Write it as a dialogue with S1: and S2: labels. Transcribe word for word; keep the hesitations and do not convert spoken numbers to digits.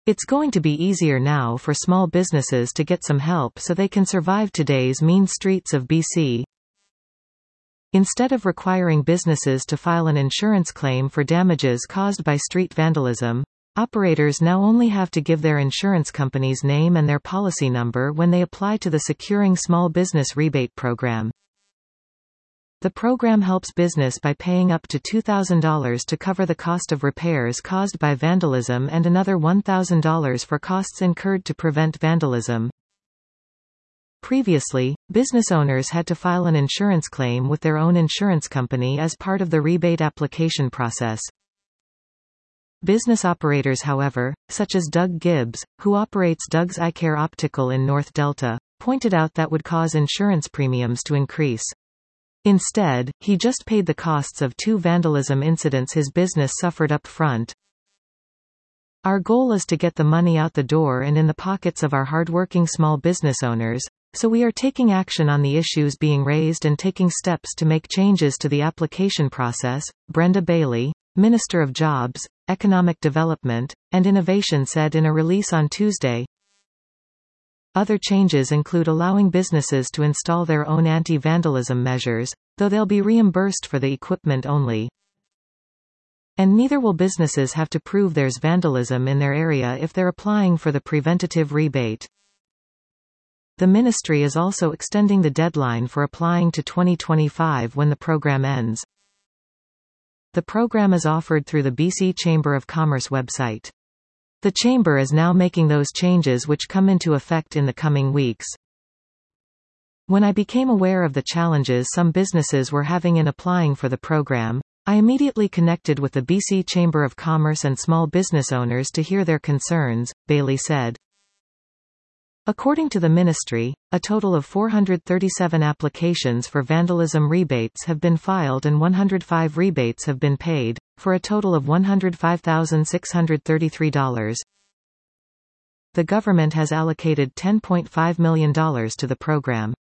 S1: It's going to be easier now for small businesses to get some help so they can survive today's mean streets of B C. Instead of requiring businesses to file an insurance claim for damages caused by street vandalism, operators now only have to give their insurance company's name and their policy number when they apply to the Securing Small Business Rebate Program. The program helps business by paying up to two thousand dollars to cover the cost of repairs caused by vandalism and another one thousand dollars for costs incurred to prevent vandalism. Previously, business owners had to file an insurance claim with their own insurance company as part of the rebate application process. Business operators, however, such as Doug Gibbs, who operates Doug's Eye Care Optical in North Delta, pointed out that would cause insurance premiums to increase. Instead, he just paid the costs of two vandalism incidents his business suffered up front. Our goal is to get the money out the door and in the pockets of our hardworking small business owners, so we are taking action on the issues being raised and taking steps to make changes to the application process, Brenda Bailey, Minister of Jobs, Economic Development, and Innovation said in a release on Tuesday. Other changes include allowing businesses to install their own anti-vandalism measures, though they'll be reimbursed for the equipment only. And neither will businesses have to prove there's vandalism in their area if they're applying for the preventative rebate. The ministry is also extending the deadline for applying to twenty twenty-five when the program ends. The program is offered through the B C Chamber of Commerce website. The Chamber is now making those changes which come into effect in the coming weeks. When I became aware of the challenges some businesses were having in applying for the program, I immediately connected with the B C Chamber of Commerce and small business owners to hear their concerns, Bailey said. According to the ministry, a total of four hundred thirty-seven applications for vandalism rebates have been filed and one hundred five rebates have been paid, for a total of one hundred five thousand six hundred thirty-three dollars. The government has allocated ten point five million dollars to the program.